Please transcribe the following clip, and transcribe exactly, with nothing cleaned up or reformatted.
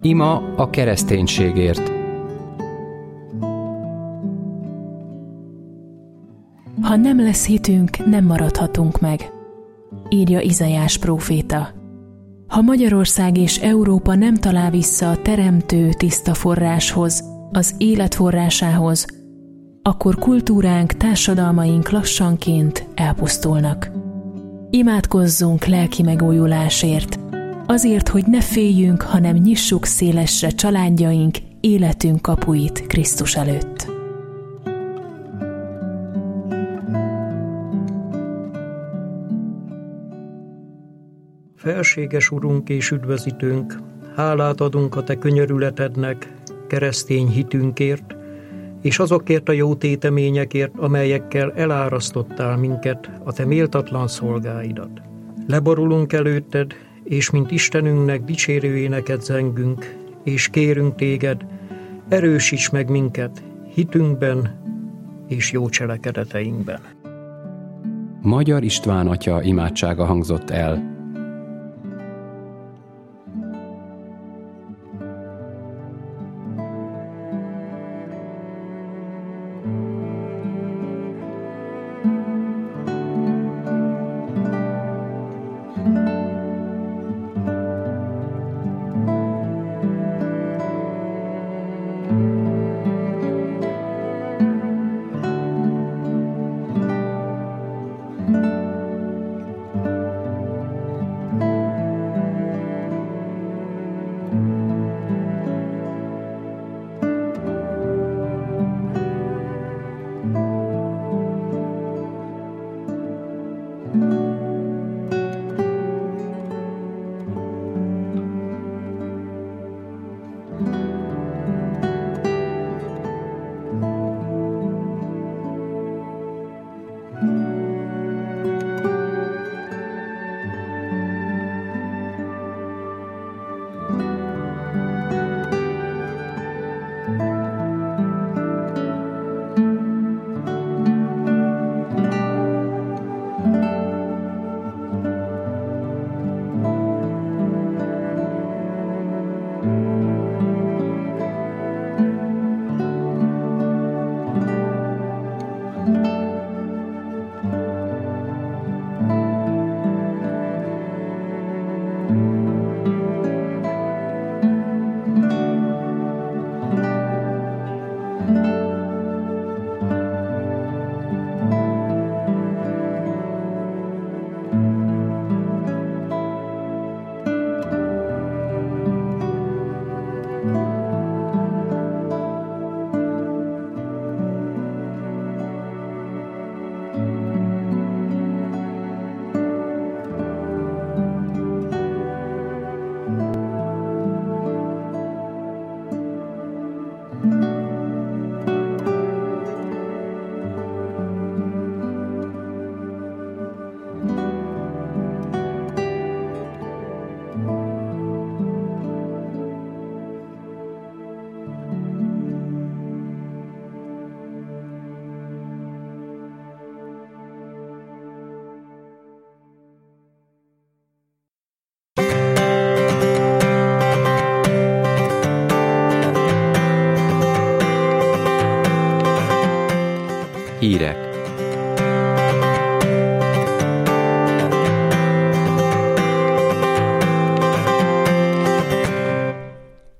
Ima a kereszténységért. Ha nem lesz hitünk, nem maradhatunk meg, írja Izaiás próféta. Ha Magyarország és Európa nem talál vissza a teremtő tiszta forráshoz, az élet forrásához, akkor kultúránk, társadalmaink lassanként elpusztulnak. Imádkozzunk lelki megújulásért, azért, hogy ne féljünk, hanem nyissuk szélesre családjaink, életünk kapuit Krisztus előtt. Felséges Urunk és Üdvözítőnk, hálát adunk a Te könyörületednek, keresztény hitünkért, és azokért a jó téteményekért, amelyekkel elárasztottál minket, a Te méltatlan szolgáidat. Leborulunk előtted, és mint Istenünknek dicsérő éneket zengünk, és kérünk Téged, erősíts meg minket hitünkben és jó cselekedeteinkben. Magyar István atya imádsága hangzott el.